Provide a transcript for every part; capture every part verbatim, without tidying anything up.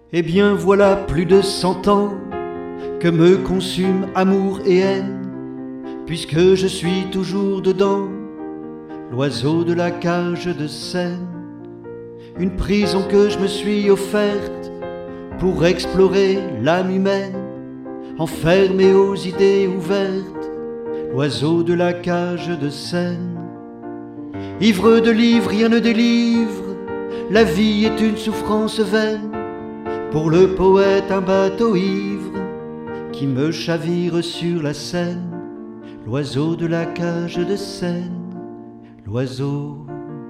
Eh bien voilà plus de cent ans que me consument amour et haine, puisque je suis toujours dedans, l'oiseau de la cage de Seine. Une prison que je me suis offerte pour explorer l'âme humaine, enfermé aux idées ouvertes, l'oiseau de la cage de Seine. Ivre de livres, rien ne délivre, la vie est une souffrance vaine, pour le poète un bateau ivre qui me chavire sur la Seine, l'oiseau de la cage de Seine, l'oiseau,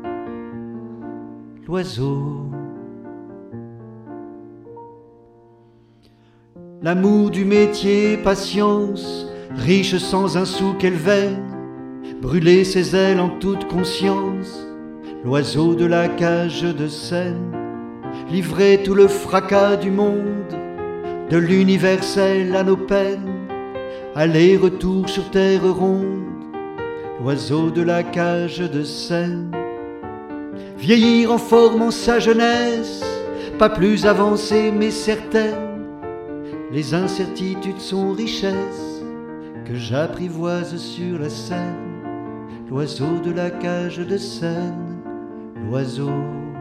l'oiseau. L'amour du métier, patience, riche sans un sou qu'elle veine, brûler ses ailes en toute conscience, l'oiseau de la cage de Seine. Livrer tout le fracas du monde, de l'universel à nos peines, aller-retour sur terre ronde, l'oiseau de la cage de Seine. Vieillir en formant sa jeunesse, pas plus avancée mais certaine, les incertitudes sont richesses que j'apprivoise sur la Seine, l'oiseau de la cage de Seine, l'oiseau.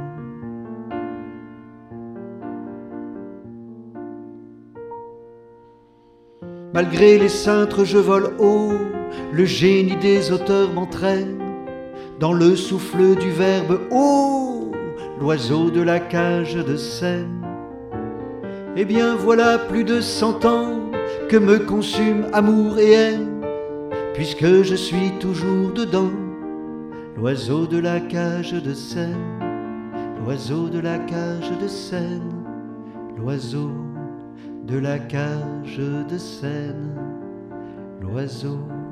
Malgré les cintres je vole haut, le génie des auteurs m'entraîne, dans le souffle du verbe oh, l'oiseau de la cage de Seine. Eh bien voilà plus de cent ans que me consument amour et haine, puisque je suis toujours dedans, l'oiseau de la cage de Seine, l'oiseau de la cage de Seine, l'oiseau de la cage de Seine, l'oiseau